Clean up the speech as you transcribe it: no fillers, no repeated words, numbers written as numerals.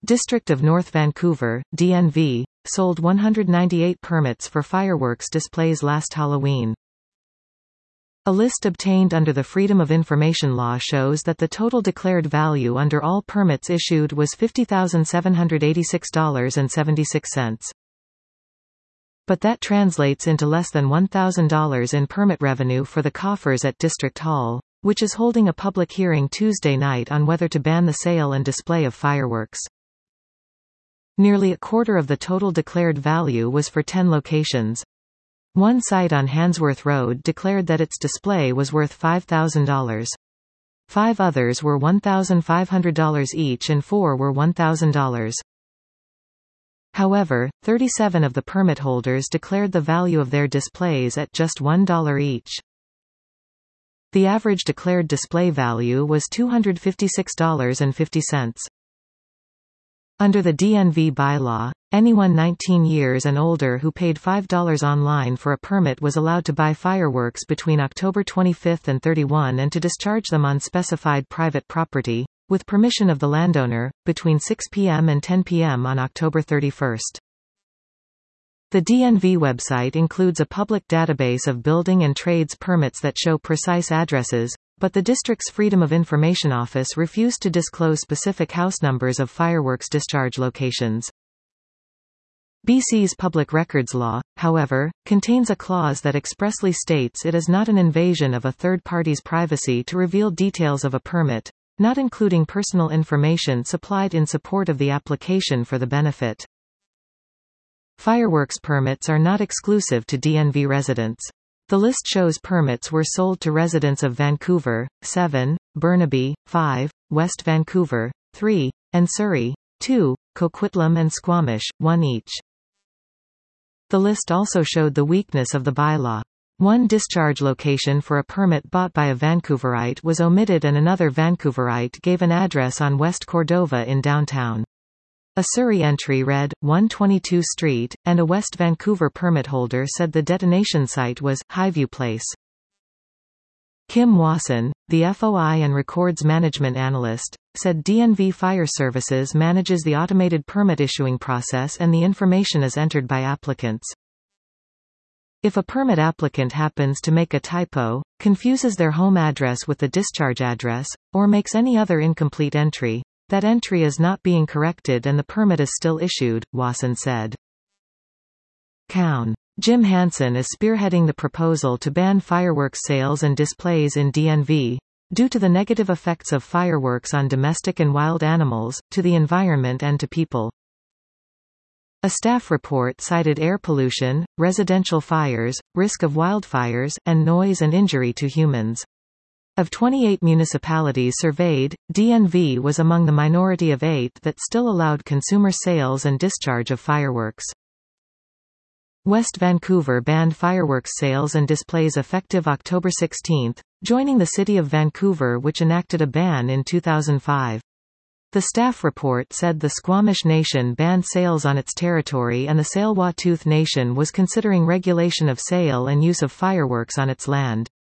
District of North Vancouver, DNV, sold 198 permits for fireworks displays last Halloween. A list obtained under the Freedom of Information Law shows that the total declared value under all permits issued was $50,786.76. But that translates into less than $1,000 in permit revenue for the coffers at District Hall, which is holding a public hearing Tuesday night on whether to ban the sale and display of fireworks. Nearly a quarter of the total declared value was for 10 locations. One site on Handsworth Road declared that its display was worth $5,000. 5 others were $1,500 each and 4 were $1,000. However, 37 of the permit holders declared the value of their displays at just $1 each. The average declared display value was $256.50. Under the DNV bylaw, anyone 19 years and older who paid $5 online for a permit was allowed to buy fireworks between October 25 and 31 and to discharge them on specified private property, with permission of the landowner, between 6 p.m. and 10 p.m. on October 31. The DNV website includes a public database of building and trades permits that show precise addresses, but the district's Freedom of Information Office refused to disclose specific house numbers of fireworks discharge locations. BC's Public Records Law, however, contains a clause that expressly states it is not an invasion of a third party's privacy to reveal details of a permit, not including personal information supplied in support of the application for the benefit. Fireworks permits are not exclusive to DNV residents. The list shows permits were sold to residents of Vancouver, 7, Burnaby, 5, West Vancouver, 3, and Surrey, 2, Coquitlam and Squamish, 1 each. The list also showed the weakness of the bylaw. One discharge location for a permit bought by a Vancouverite was omitted and another Vancouverite gave an address on West Cordova in downtown. A Surrey entry read, 122 Street, and a West Vancouver permit holder said the detonation site was Highview Place. Kim Wasson, the FOI and records management analyst, said DNV Fire Services manages the automated permit issuing process and the information is entered by applicants. If a permit applicant happens to make a typo, confuses their home address with the discharge address, or makes any other incomplete entry, that entry is not being corrected and the permit is still issued, Wasson said. Jim Hansen is spearheading the proposal to ban fireworks sales and displays in DNV, due to the negative effects of fireworks on domestic and wild animals, to the environment and to people. A staff report cited air pollution, residential fires, risk of wildfires, and noise and injury to humans. Of 28 municipalities surveyed, DNV was among the minority of 8 that still allowed consumer sales and discharge of fireworks. West Vancouver banned fireworks sales and displays effective October 16, joining the City of Vancouver, which enacted a ban in 2005. The staff report said the Squamish Nation banned sales on its territory and the Tsleil-Waututh Nation was considering regulation of sale and use of fireworks on its land.